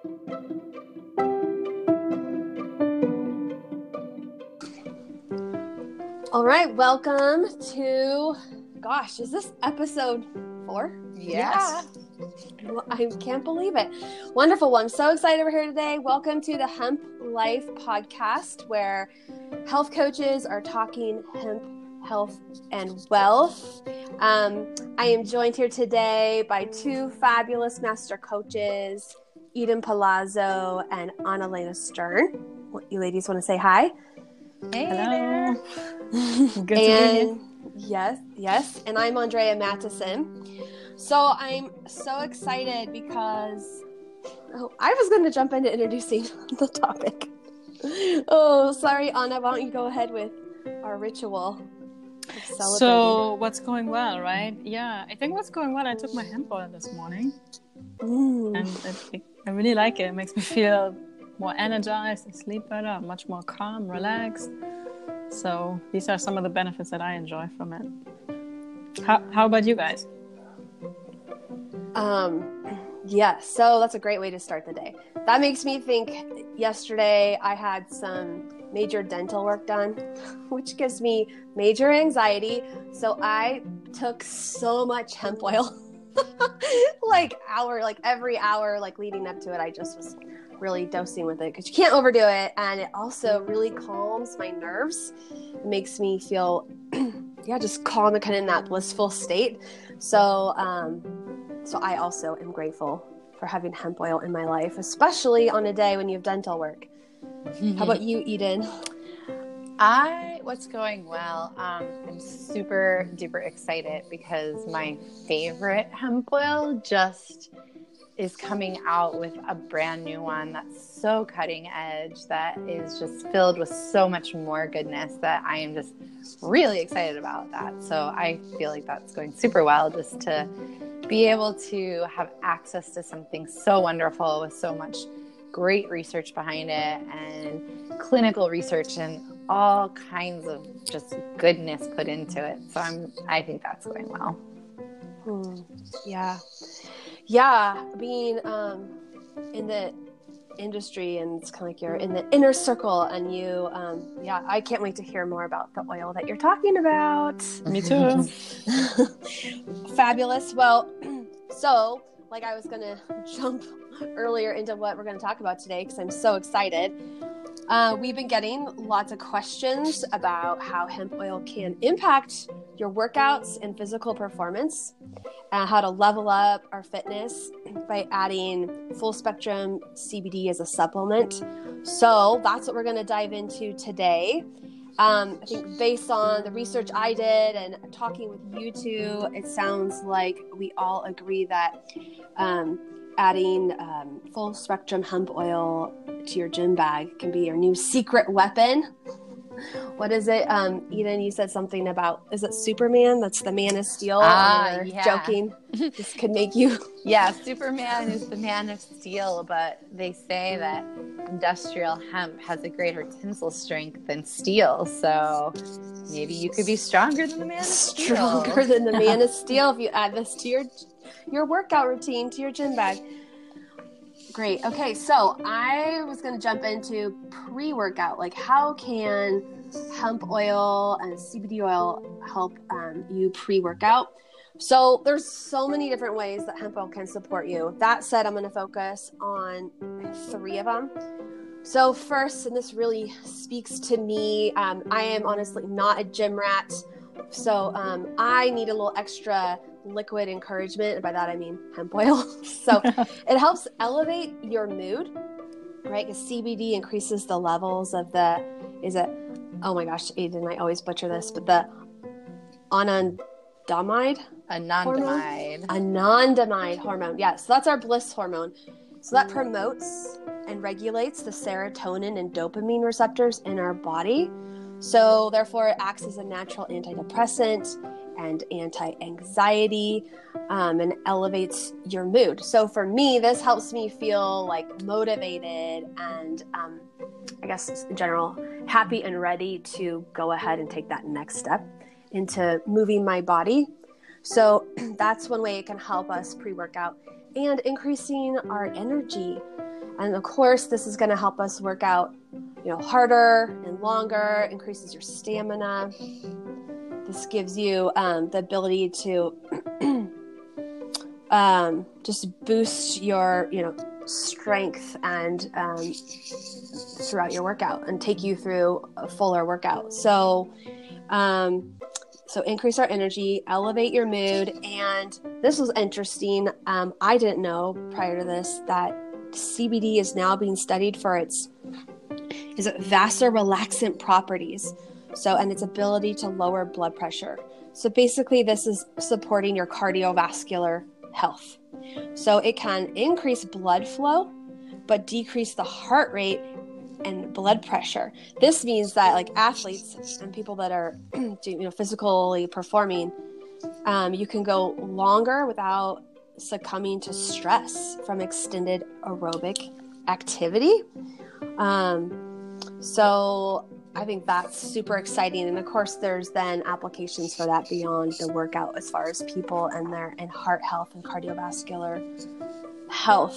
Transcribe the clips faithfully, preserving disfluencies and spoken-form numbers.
All right, welcome to, gosh, is this episode four? Yes. Yeah. Well, I can't believe it. Wonderful. Well, I'm so excited we're here today. Welcome to the Hemp Life podcast, where health coaches are talking hemp, health, and wealth. Um, I am joined here today by two fabulous master coaches, Eden Palazzo and Annalena Stern. What, you ladies want to say hi? Hey Hello. there. Good and, to be here. Yes, yes. And I'm Andrea Mattison. So I'm so excited because oh, I was going to jump into introducing the topic. Oh, sorry, Anna. Why don't you go ahead with our ritual of celebrating? So what's going well, right? Yeah, I think what's going well, I took my hemp oil this morning. Mm. And it, it, I really like it. It makes me feel more energized. I sleep better. I'm much more calm, relaxed. So these are some of the benefits that I enjoy from it. How, how about you guys? Um, yeah, so that's a great way to start the day. That makes me think yesterday I had some major dental work done, which gives me major anxiety. So I took so much hemp oil, like hour, like every hour, like leading up to it, I just was really dosing with it because you can't overdo it. And it also really calms my nerves. It makes me feel, yeah, just calm and kind of in that blissful state. So, um, So I also am grateful for having hemp oil in my life, especially on a day when you have dental work. Mm-hmm. How about you, Eden? I, what's going well, um, I'm super duper excited because my favorite hemp oil just is coming out with a brand new one that's so cutting edge, that is just filled with so much more goodness, that I am just really excited about that. So I feel like that's going super well, just to be able to have access to something so wonderful with so much great research behind it and clinical research and all kinds of just goodness put into it. So I'm, I think that's going well. Hmm. Yeah. Yeah. Being um, in the industry, and it's kind of like you're in the inner circle, and you, um, yeah, I can't wait to hear more about the oil that you're talking about. Me too. Fabulous. Well, so like I was going to jump earlier into what we're going to talk about today because I'm so excited. Uh, we've been getting lots of questions about how hemp oil can impact your workouts and physical performance, uh, how to level up our fitness by adding full spectrum C B D as a supplement. So that's what we're going to dive into today. Um, I think based on the research I did and talking with you two, it sounds like we all agree that um, adding um, full spectrum hemp oil to your gym bag can be your new secret weapon. What is it? Um, Eden, you said something about, is it Superman? That's the Man of Steel. Ah, or yeah. Joking. This could make you. Yeah, Superman is the Man of Steel, but they say that industrial hemp has a greater tensile strength than steel. So maybe you could be stronger than the Man of Steel. Stronger than the Man of Steel if you add this to your your workout routine, to your gym bag. Great. Okay, so I was going to jump into pre-workout. Like, how can hemp oil and C B D oil help um, you pre-workout? So there's so many different ways that hemp oil can support you. That said, I'm going to focus on three of them. So first, and this really speaks to me, um, I am honestly not a gym rat. So um, I need a little extra liquid encouragement. And by that, I mean hemp oil. So it helps elevate your mood, right? Because C B D increases the levels of the, is it, oh my gosh, Aiden, I always butcher this, but the anandamide? Anandamide. Anandamide hormone. Yeah, so that's our bliss hormone. So that promotes and regulates the serotonin and dopamine receptors in our body. So therefore, it acts as a natural antidepressant and anti-anxiety, um, and elevates your mood. So for me, this helps me feel like motivated and, um, I guess in general, happy and ready to go ahead and take that next step into moving my body. So that's one way it can help us pre-workout, and increasing our energy. And of course, this is going to help us work out, you know, harder and longer, increases your stamina. This gives you um, the ability to um, just boost your, you know, strength and um, throughout your workout and take you through a fuller workout. So, um, so increase our energy, elevate your mood. And this was interesting. Um, I didn't know prior to this that C B D is now being studied for its is it vasorelaxant properties. So, and its ability to lower blood pressure. So basically this is supporting your cardiovascular health. So it can increase blood flow, but decrease the heart rate and blood pressure. This means that like athletes and people that are you know, physically performing, um, you can go longer without succumbing to stress from extended aerobic activity. Um, so I think that's super exciting. And of course, there's then applications for that beyond the workout as far as people and their and heart health and cardiovascular health.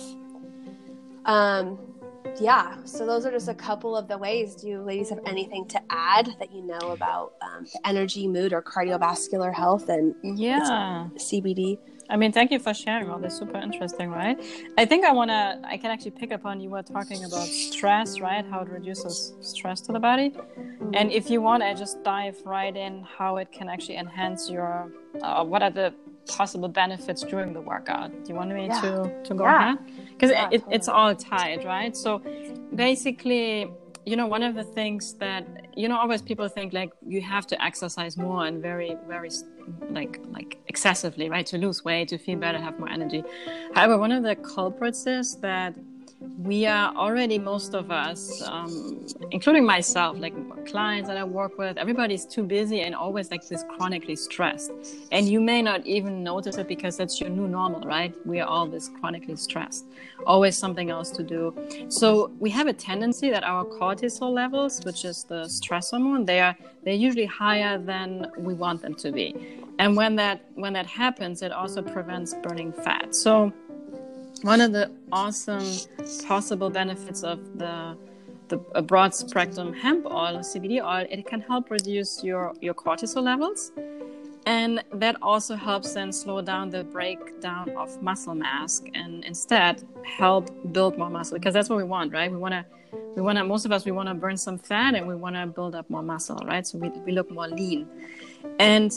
Um, yeah, so those are just a couple of the ways. Do you ladies have anything to add that you know about um, the energy, mood, or cardiovascular health and Yeah. C B D? I mean, thank you for sharing all this. Super interesting, right? I think I want to, I can actually pick up on you were talking about stress, right? How it reduces stress to the body. Mm-hmm. And if you want, I just dive right in how it can actually enhance your, uh, what are the possible benefits during the workout? Do you want me yeah. to, to go yeah. ahead? Because yeah, it, totally. it's all tied, right? So basically, you know, one of the things that, you know, always people think like you have to exercise more and very, very like, like excessively, right? To lose weight, to feel better, have more energy. However, one of the culprits is that we are already, most of us, um, including myself, like clients that I work with, everybody's too busy and always like this chronically stressed. And you may not even notice it because that's your new normal, right? We are all this chronically stressed, always something else to do. So we have a tendency that our cortisol levels, which is the stress hormone, they are they're usually higher than we want them to be. And when that when that happens, it also prevents burning fat. So one of the awesome possible benefits of the the a broad spectrum hemp oil or C B D oil, it can help reduce your, your cortisol levels. And that also helps then slow down the breakdown of muscle mass and instead help build more muscle, because that's what we want, right? We want to, we want to, most of us, we want to burn some fat and we want to build up more muscle, right? So we, we look more lean. And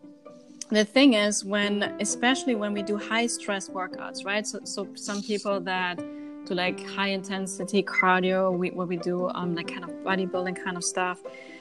the thing is, when, especially when we do high stress workouts, right? So, so some people that do like high intensity cardio, we, where we do um, like kind of bodybuilding kind of stuff.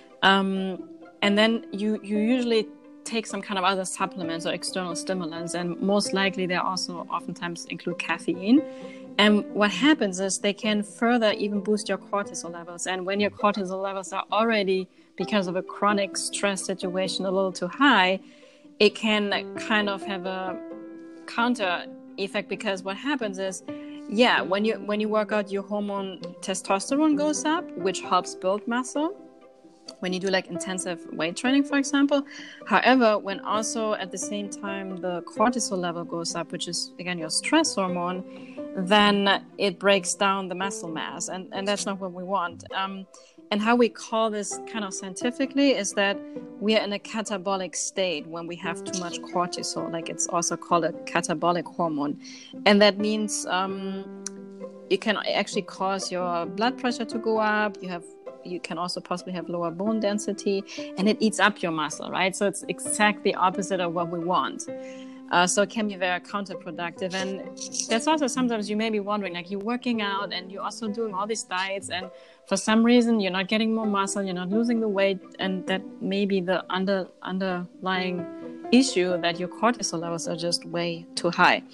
Um, and then you, you usually take some kind of other supplements or external stimulants, and most likely they also oftentimes include caffeine. And what happens is they can further even boost your cortisol levels. And when your cortisol levels are already, because of a chronic stress situation, a little too high, it can kind of have a counter effect, because what happens is, yeah, when you when you work out, your hormone testosterone goes up, which helps build muscle when you do like intensive weight training, for example. However, when also at the same time the cortisol level goes up, which is again your stress hormone, then it breaks down the muscle mass, and, and that's not what we want. Um, and how we call this kind of scientifically is that we are in a catabolic state when we have too much cortisol. Like it's also called a catabolic hormone. And that means um, it can actually cause your blood pressure to go up. You have You can also possibly have lower bone density, and it eats up your muscle, right? So it's exactly opposite of what we want. Uh, so it can be very counterproductive. And that's also sometimes you may be wondering, like you're working out and you're also doing all these diets, and for some reason you're not getting more muscle, you're not losing the weight, and that may be the under underlying issue that your cortisol levels are just way too high.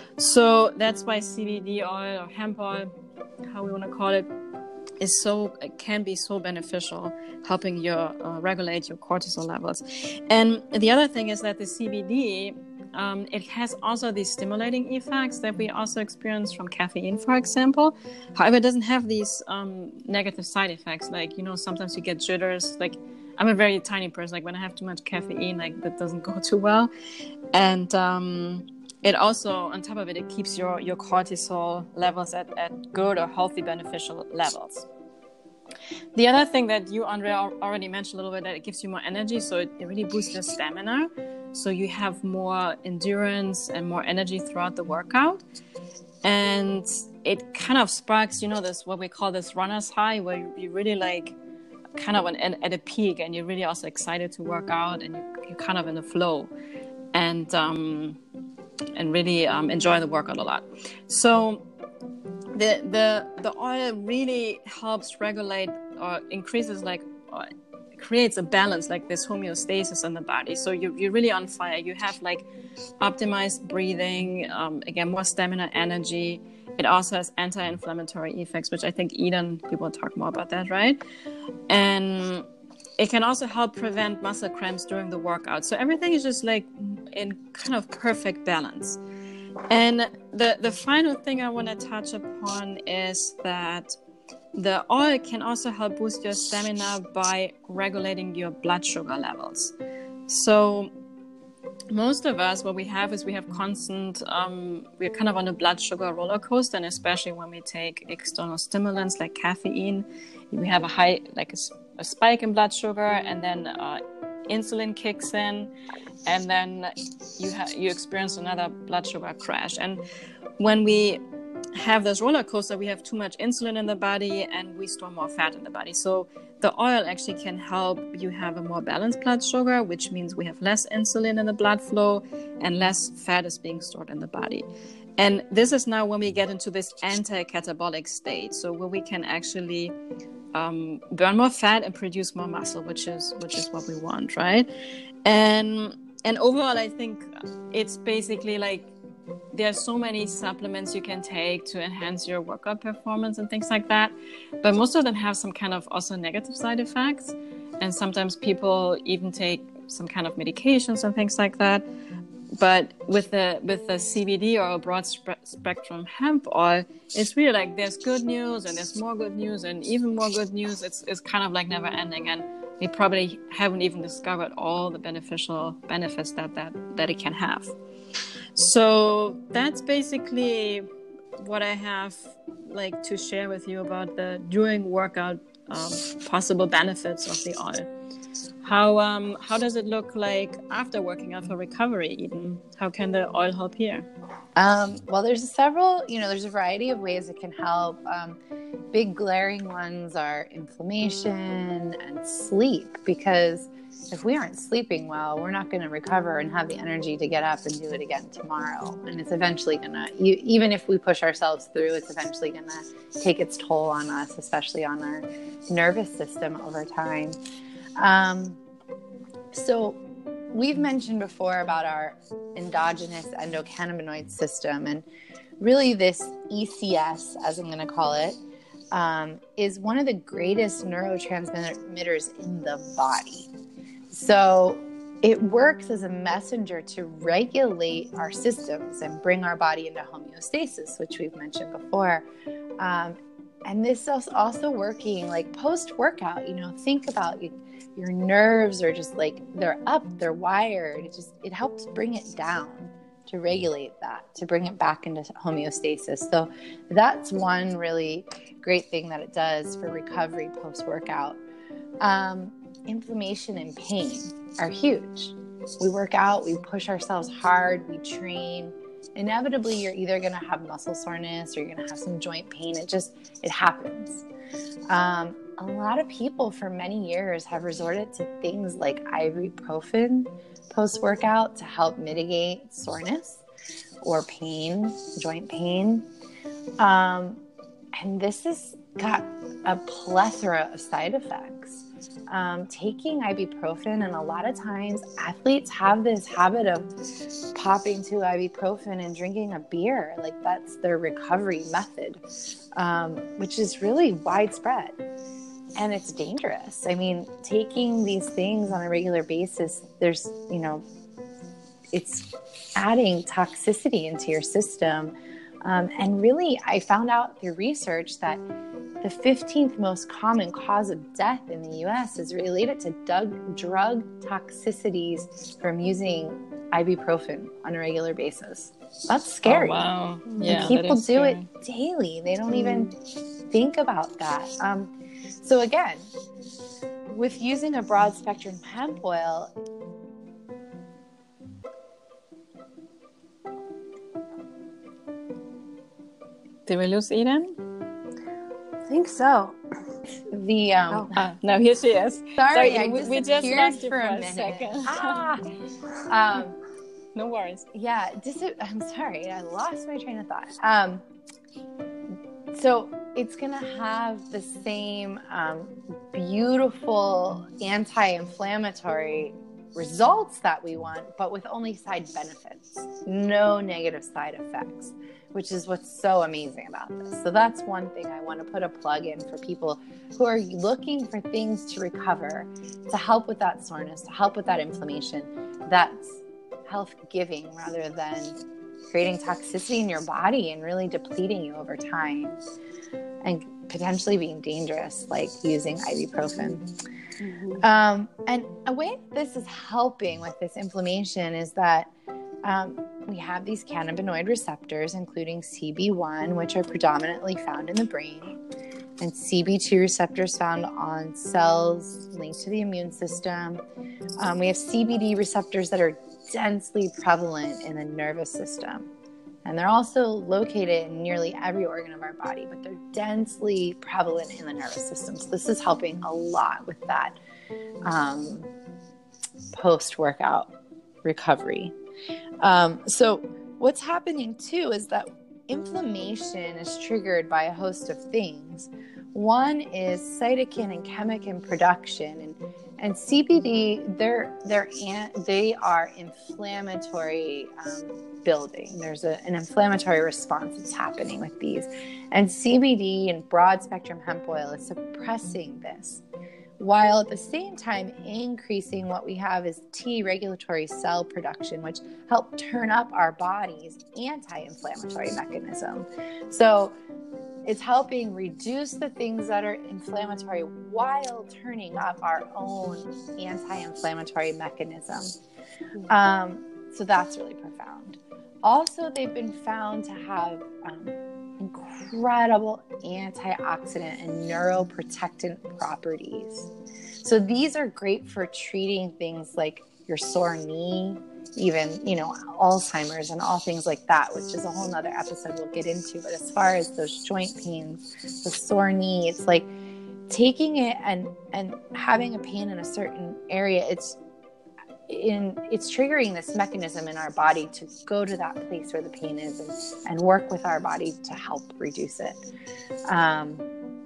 So that's why C B D oil or hemp oil, how we want to call it, is so it can be so beneficial, helping your uh, regulate your cortisol levels. And the other thing is that the C B D, um, it has also these stimulating effects that we also experience from caffeine, for example. However, it doesn't have these um, negative side effects. Like, you know, sometimes you get jitters. Like, I'm a very tiny person. Like when I have too much caffeine, like that doesn't go too well. And um, it also, on top of it, it keeps your, your cortisol levels at, at good or healthy, beneficial levels. The other thing that you, Andrea, already mentioned a little bit, that it gives you more energy. So it, it really boosts your stamina. So you have more endurance and more energy throughout the workout. And it kind of sparks, you know, this, what we call this runner's high, where you, you really like kind of an, at a peak, and you're really also excited to work out, and you, you're kind of in a flow. And, um, and really um, enjoy the workout a lot. So the the the oil really helps regulate or increases like or creates a balance, like this homeostasis in the body. So you, you're really on fire. You have like optimized breathing, um, again, more stamina, energy. It also has anti-inflammatory effects, which I think Eden, we will talk more about that, right? And it can also help prevent muscle cramps during the workout. So everything is just like in kind of perfect balance. And the, the final thing I want to touch upon is that the oil can also help boost your stamina by regulating your blood sugar levels. So most of us, what we have is we have constant, um, we're kind of on a blood sugar roller coaster, and especially when we take external stimulants like caffeine, we have a high, like a, a spike in blood sugar, and then uh, insulin kicks in, and then you ha- you experience another blood sugar crash. And when we have this roller coaster, we have too much insulin in the body, and we store more fat in the body. So the oil actually can help you have a more balanced blood sugar, which means we have less insulin in the blood flow and less fat is being stored in the body. And this is now when we get into this anti-catabolic state, so where we can actually um, burn more fat and produce more muscle, which is which is what we want, right? And and overall, I think it's basically like there are so many supplements you can take to enhance your workout performance and things like that, but most of them have some kind of also negative side effects, and sometimes people even take some kind of medications and things like that. But with the with the C B D, or a broad spe- spectrum hemp oil, it's really like there's good news and there's more good news and even more good news. It's it's kind of like never ending, and we probably haven't even discovered all the beneficial benefits that that, that it can have. So that's basically what I have like to share with you about the during workout um, possible benefits of the oil. How um how does it look like after working out for recovery, Eden? How can the oil help here? Um, well, there's several, you know, there's a variety of ways it can help. Um, big glaring ones are inflammation and sleep, because if we aren't sleeping well, we're not going to recover and have the energy to get up and do it again tomorrow. And it's eventually going to, even if we push ourselves through, it's eventually going to take its toll on us, especially on our nervous system over time. Um, so we've mentioned before about our endogenous endocannabinoid system, and really this E C S, as I'm going to call it, um, is one of the greatest neurotransmitters in the body. So it works as a messenger to regulate our systems and bring our body into homeostasis, which we've mentioned before. Um, and this is also working like post-workout. You know, think about you, your nerves are just like, they're up, they're wired. It just, it helps bring it down to regulate that, to bring it back into homeostasis. So that's one really great thing that it does for recovery post-workout. Um, inflammation and pain are huge. We work out, we push ourselves hard, we train. Inevitably, you're either going to have muscle soreness or you're going to have some joint pain. It just, it happens. Um, a lot of people for many years have resorted to things like ibuprofen post-workout to help mitigate soreness or pain, joint pain. Um, and this has got a plethora of side effects. Um, taking ibuprofen, and a lot of times athletes have this habit of popping to ibuprofen and drinking a beer. Like that's their recovery method, um, which is really widespread. And it's dangerous. I mean, taking these things on a regular basis, there's, you know, it's adding toxicity into your system. Um, and really, I found out through research that the fifteenth most common cause of death in the U S is related to drug, drug toxicities from using ibuprofen on a regular basis. That's scary. Oh, wow. Yeah, and people do scary. it daily. They don't even think about that. Um, so again, with using a broad spectrum hemp oil, Did we lose Eden? I think so. the um, Oh. Ah, no, here she is. sorry, Sorry, I we, we just disappeared lost you for for a a minute. second. Ah, um, No worries. yeah, dis- I'm sorry, I lost my train of thought. Um, so it's gonna have the same um, beautiful anti-inflammatory results that we want, but with only side benefits, no negative side effects, which is what's so amazing about this. So that's one thing I want to put a plug in for people who are looking for things to recover, to help with that soreness, to help with that inflammation. That's health giving rather than creating toxicity in your body and really depleting you over time and potentially being dangerous, like using ibuprofen. Mm-hmm. Um, and a way this is helping with this inflammation is that um, we have these cannabinoid receptors, including C B one, which are predominantly found in the brain, and C B two receptors found on cells linked to the immune system. Um, we have C B D receptors that are densely prevalent in the nervous system. And they're also located in nearly every organ of our body, but they're densely prevalent in the nervous system. So this is helping a lot with that um, post-workout recovery. Um, so what's happening too is that inflammation is triggered by a host of things. One is cytokine and chemokine production, and and C B D, they're they're they are inflammatory um, building. There's a, an inflammatory response that's happening with these, and C B D and broad spectrum hemp oil is suppressing this, while at the same time increasing what we have is T regulatory cell production, which help turn up our body's anti-inflammatory mechanism. So it's helping reduce the things that are inflammatory while turning up our own anti-inflammatory mechanism. Um, so that's really profound. Also, they've been found to have um, incredible antioxidant and neuroprotectant properties. So these are great for treating things like your sore knee, even, you know, Alzheimer's and all things like that, which is a whole nother episode we'll get into. But as far as those joint pains, the sore knee, it's like taking it and, and having a pain in a certain area, it's in, it's triggering this mechanism in our body to go to that place where the pain is and, and work with our body to help reduce it. Um,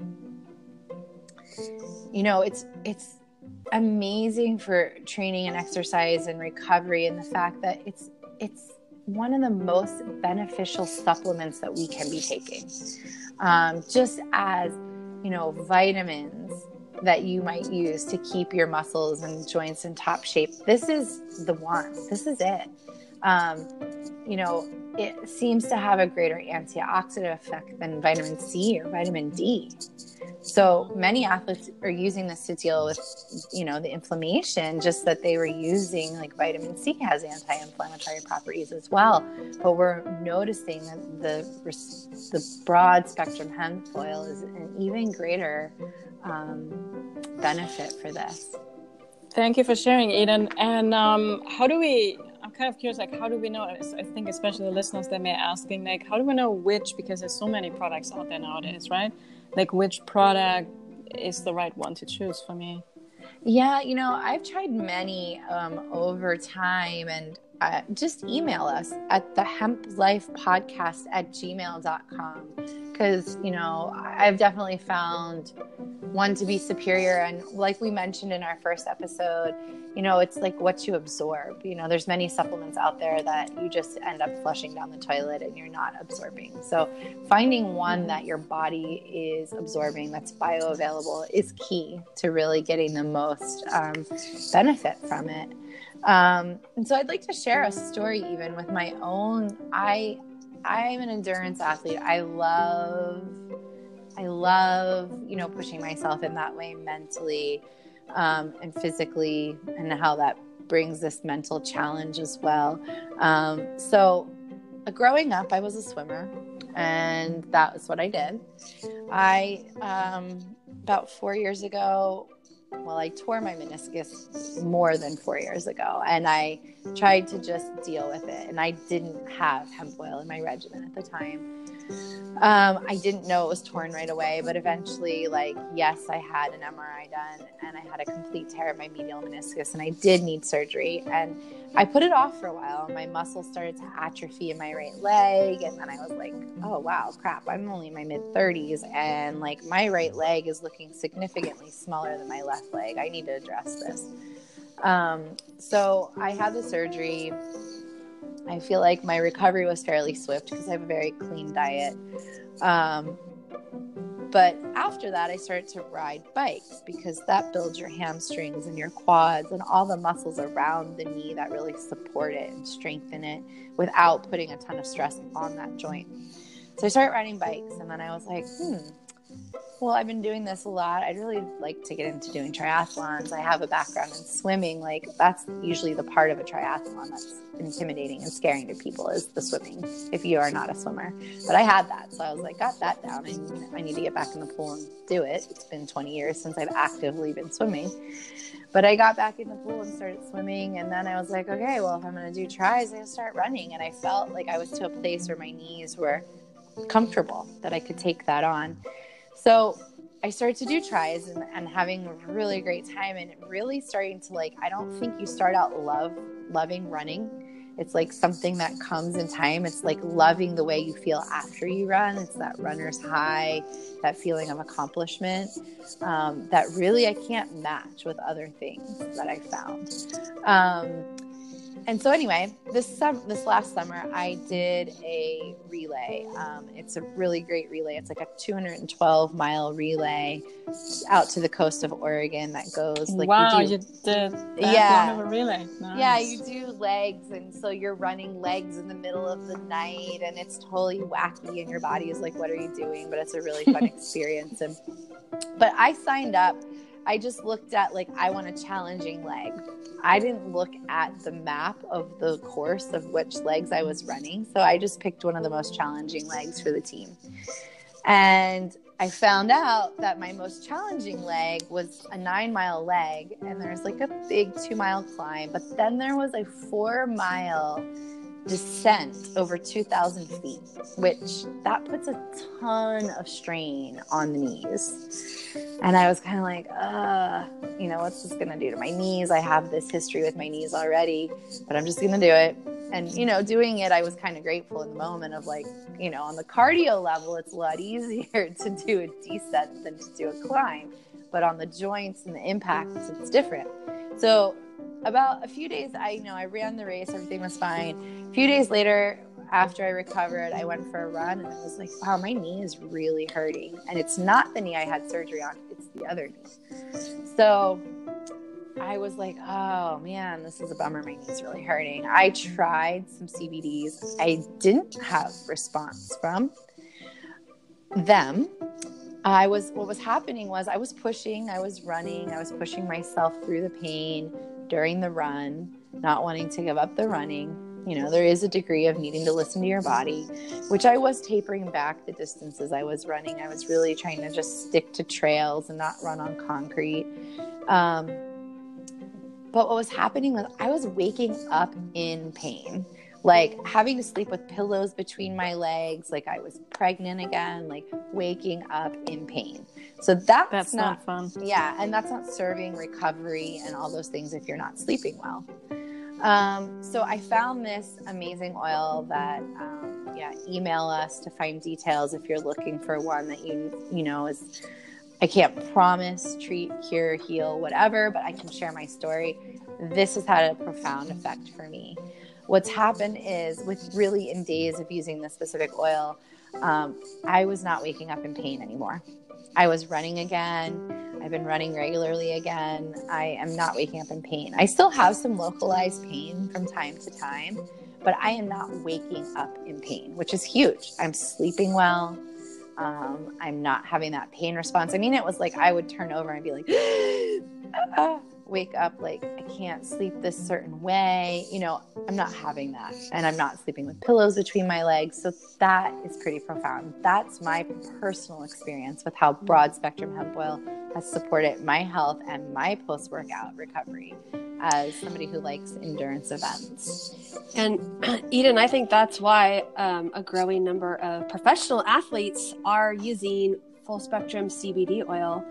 you know, it's, it's, amazing for training and exercise and recovery, and the fact that it's it's one of the most beneficial supplements that we can be taking. Um, just as, you know, vitamins that you might use to keep your muscles and joints in top shape. This is the one. This is it. Um, you know, it seems to have a greater antioxidant effect than vitamin C or vitamin D. So many athletes are using this to deal with, you know, the inflammation, just that they were using, like, vitamin C has anti-inflammatory properties as well. But we're noticing that the the broad spectrum hemp oil is an even greater um, benefit for this. Thank you for sharing, Eden. And um, how do we, I'm kind of curious, like, how do we know, I think especially the listeners, they may asking, like, how do we know which, because there's so many products out there nowadays, right? Like, which product is the right one to choose for me? Yeah, you know, I've tried many um, over time, and uh, just email us at the hemp life podcast at gmail dot com. Because, you know, I've definitely found one to be superior. And like we mentioned in our first episode, you know, it's like what you absorb. You know, there's many supplements out there that you just end up flushing down the toilet and you're not absorbing. So finding one that your body is absorbing, that's bioavailable, is key to really getting the most um, benefit from it. Um, and so I'd like to share a story even with my own. I, I'm an endurance athlete. I love, I love, you know, pushing myself in that way mentally um, and physically, and how that brings this mental challenge as well. Um, so uh, growing up, I was a swimmer, and that was what I did. I, um, about four years ago, well, I tore my meniscus more than four years ago, and I tried to just deal with it. And I didn't have hemp oil in my regimen at the time. Um, I didn't know it was torn right away, but eventually, like, yes, I had an M R I done, and I had a complete tear of my medial meniscus, and I did need surgery. And I put it off for a while. My muscles started to atrophy in my right leg, and then I was like, oh, wow, crap, I'm only in my mid-thirties, and, like, my right leg is looking significantly smaller than my left leg. I need to address this. Um, so I had the surgery. I feel like my recovery was fairly swift because I have a very clean diet. Um, but after that, I started to ride bikes because that builds your hamstrings and your quads and all the muscles around the knee that really support it and strengthen it without putting a ton of stress on that joint. So I started riding bikes, and then I was like, hmm, well, I've been doing this a lot. I'd really like to get into doing triathlons. I have a background in swimming. Like, that's usually the part of a triathlon that's intimidating and scaring to people, is the swimming, if you are not a swimmer. But I had that. So I was like, got that down. I, I need to get back in the pool and do it. It's been twenty years since I've actively been swimming. But I got back in the pool and started swimming. And then I was like, okay, well, if I'm going to do tries, I gotta start running. And I felt like I was to a place where my knees were comfortable, that I could take that on. So I started to do tries and, and having a really great time, and really starting to, like, I don't think you start out love loving running. It's like something that comes in time. It's like loving the way you feel after you run. It's that runner's high, that feeling of accomplishment, um, that really I can't match with other things that I found. Um, And so anyway, this sum- this last summer, I did a relay. Um, it's a really great relay. It's like a two hundred twelve mile relay out to the coast of Oregon that goes like, wow, you, do, you did that yeah, long of a relay. Nice. Yeah, you do legs, and so you're running legs in the middle of the night, and it's totally wacky, and your body is like, what are you doing? But it's a really fun experience. And but I signed up. I just looked at, like, I want a challenging leg. I didn't look at the map of the course of which legs I was running. So I just picked one of the most challenging legs for the team. And I found out that my most challenging leg was a nine mile leg. And there's like a big two mile climb. But then there was a four mile descent over two thousand feet, which that puts a ton of strain on the knees. And I was kind of like, uh, you know, what's this going to do to my knees? I have this history with my knees already, but I'm just going to do it. And, you know, doing it, I was kind of grateful in the moment of, like, you know, on the cardio level, it's a lot easier to do a descent than to do a climb. But on the joints and the impacts, it's different. So about a few days, I you know I ran the race, everything was fine. A few days later, after I recovered, I went for a run, and I was like, wow, my knee is really hurting. And it's not the knee I had surgery on, it's the other knee. So I was like, oh man, this is a bummer, my knee's really hurting. I tried some C B Ds. I didn't have response from them. I was, what was happening was I was pushing, I was running, I was pushing myself through the pain during the run, not wanting to give up the running. You know, there is a degree of needing to listen to your body, which I was tapering back the distances I was running. I was really trying to just stick to trails and not run on concrete. Um, but what was happening was I was waking up in pain, like having to sleep with pillows between my legs, like I was pregnant again, like waking up in pain. So that's, that's not, not fun. Yeah, and that's not serving recovery and all those things if you're not sleeping well. Um, so I found this amazing oil that, um, yeah, email us to find details if you're looking for one that you, you know, is, I can't promise, treat, cure, heal, whatever, but I can share my story. This has had a profound effect for me. What's happened is, with really in days of using this specific oil, um, I was not waking up in pain anymore. I was running again. I've been running regularly again. I am not waking up in pain. I still have some localized pain from time to time, but I am not waking up in pain, which is huge. I'm sleeping well. Um, I'm not having that pain response. I mean, it was like I would turn over and be like, ah, wake up like, I can't sleep this certain way. You know, I'm not having that. And I'm not sleeping with pillows between my legs. So that is pretty profound. That's my personal experience with how broad spectrum hemp oil has supported my health and my post-workout recovery as somebody who likes endurance events. And Eden, I think that's why um, a growing number of professional athletes are using full spectrum C B D oil.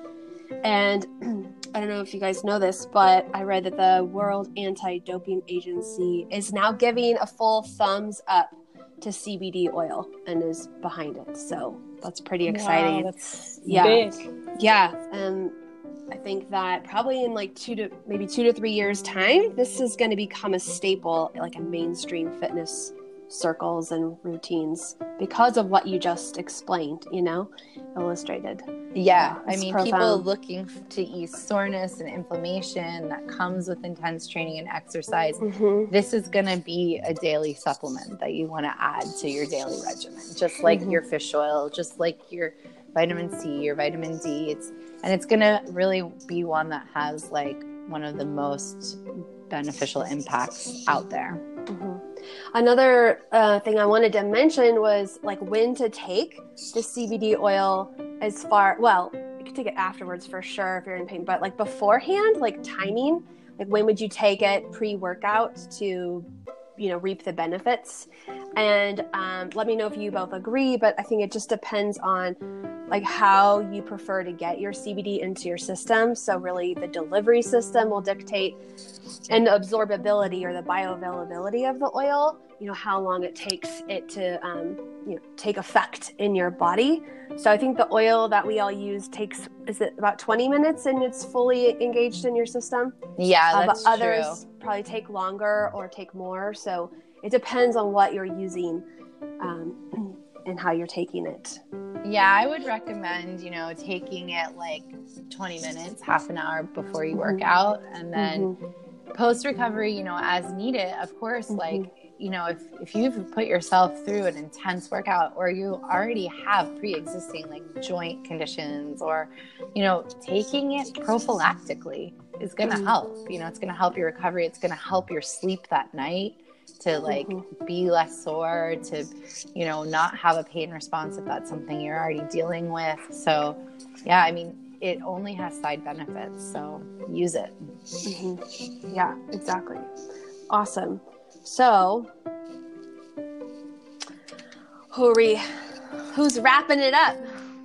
And I don't know if you guys know this, but I read that the World Anti-Doping Agency is now giving a full thumbs up to C B D oil and is behind it. So that's pretty exciting. Wow, that's yeah. big. Yeah. And I think that probably in like two to maybe two to three years time, this is going to become a staple, like in mainstream fitness circles and routines because of what you just explained, you know, illustrated. Yeah. yeah I mean, profound. People looking to ease soreness and inflammation that comes with intense training and exercise. Mm-hmm. This is going to be a daily supplement that you want to add to your daily regimen, just like mm-hmm. your fish oil, just like your vitamin C, your vitamin D. It's, and it's going to really be one that has like one of the most beneficial impacts out there. Mm-hmm. Another uh, thing I wanted to mention was like when to take the C B D oil as far, well, you can take it afterwards for sure if you're in pain, but like beforehand, like timing, like when would you take it pre-workout to, you know, reap the benefits? And um, let me know if you both agree, but I think it just depends on like how you prefer to get your C B D into your system. So really the delivery system will dictate, and the absorbability or the bioavailability of the oil, you know, how long it takes it to, um, you know, take effect in your body. So I think the oil that we all use takes, is it about twenty minutes and it's fully engaged in your system? Yeah, that's uh, but others true. probably take longer or take more. So it depends on what you're using um, and how you're taking it. Yeah, I would recommend, you know, taking it like twenty minutes, half an hour before you work mm-hmm. out. And then mm-hmm. post-recovery, you know, as needed, of course, mm-hmm. like, you know, if, if you've put yourself through an intense workout or you already have pre-existing like joint conditions or, you know, taking it prophylactically is going to mm-hmm. help. You know, it's going to help your recovery. It's going to help your sleep that night to like mm-hmm. be less sore, to, you know, not have a pain response if that's something you're already dealing with. So, yeah, I mean, it only has side benefits, so use it. Mm-hmm. Yeah, exactly. Awesome. So, Hori, who's wrapping it up?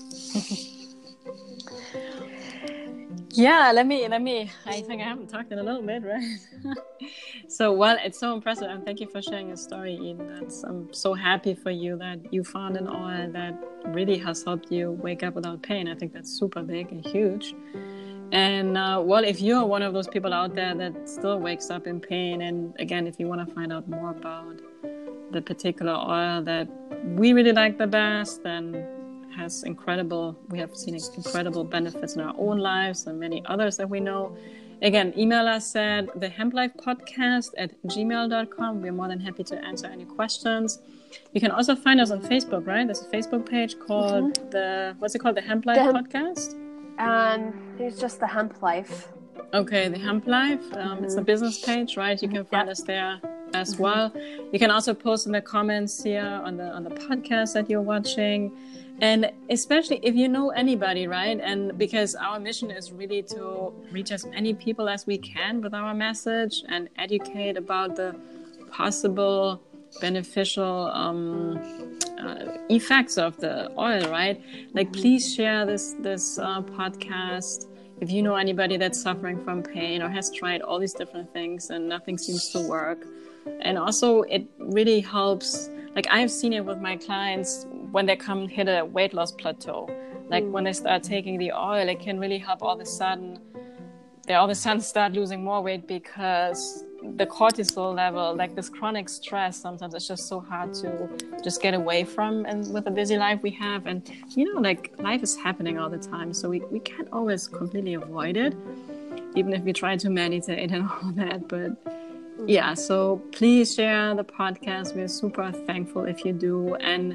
Yeah, let me, let me, I think I haven't talked in a little bit, right? So, well, it's so impressive. And thank you for sharing your story, Eden. That's, I'm so happy for you that you found an oil that really has helped you wake up without pain. I think that's super big and huge. And, uh, well, if you're one of those people out there that still wakes up in pain, and again, if you want to find out more about the particular oil that we really like the best, then has incredible, we have seen incredible benefits in our own lives and many others that we know. Again, email us at the hemp life podcast at gmail dot com. We're more than happy to answer any questions. You can also find us on Facebook, right? There's a Facebook page called mm-hmm. the, what's it called? The Hemp Life the hemp, Podcast? Um, it's just the Hemp Life. Okay, the Hemp Life. Um, mm-hmm. It's a business page, right? You can find yep. us there as mm-hmm. well. You can also post in the comments here on the on the podcast that you're watching. And especially if you know anybody, right? And because our mission is really to reach as many people as we can with our message and educate about the possible beneficial um, uh, effects of the oil, right? Like, please share this this uh, podcast. If you know anybody that's suffering from pain or has tried all these different things and nothing seems to work. And also it really helps, like I've seen it with my clients when they come hit a weight loss plateau. Like mm. when they start taking the oil, it can really help all of a sudden, they all of a sudden start losing more weight because the cortisol level, like this chronic stress, sometimes it's just so hard to just get away from, and with the busy life we have. And, you know, like life is happening all the time. So we, we can't always completely avoid it, even if we try to meditate and all that. But yeah, so please share the podcast. We're super thankful if you do. And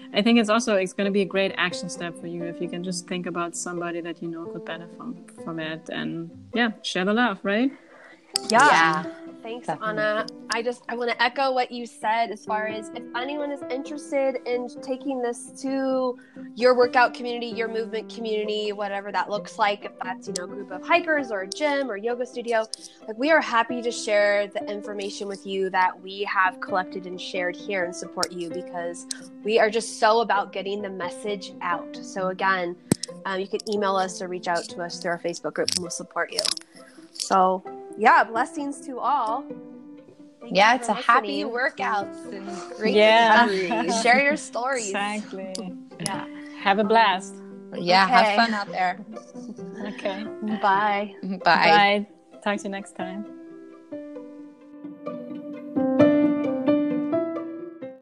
I think it's also it's going to be a great action step for you if you can just think about somebody that you know could benefit from, from it, and yeah, share the love, right? Yeah. Yeah. Thanks, Definitely. Anna. I just I want to echo what you said as far as if anyone is interested in taking this to your workout community, your movement community, whatever that looks like, if that's, you know, a group of hikers or a gym or yoga studio, like we are happy to share the information with you that we have collected and shared here and support you, because we are just so about getting the message out. So again, um, you can email us or reach out to us through our Facebook group and we'll support you. So yeah, blessings to all. Thank Yeah, you it's for a happy listening. workouts and great Yeah. recovery. Share your stories. Exactly. Yeah. Have a blast. Yeah, Okay. have fun out there. Okay. Bye. Bye. Bye. Talk to you next time.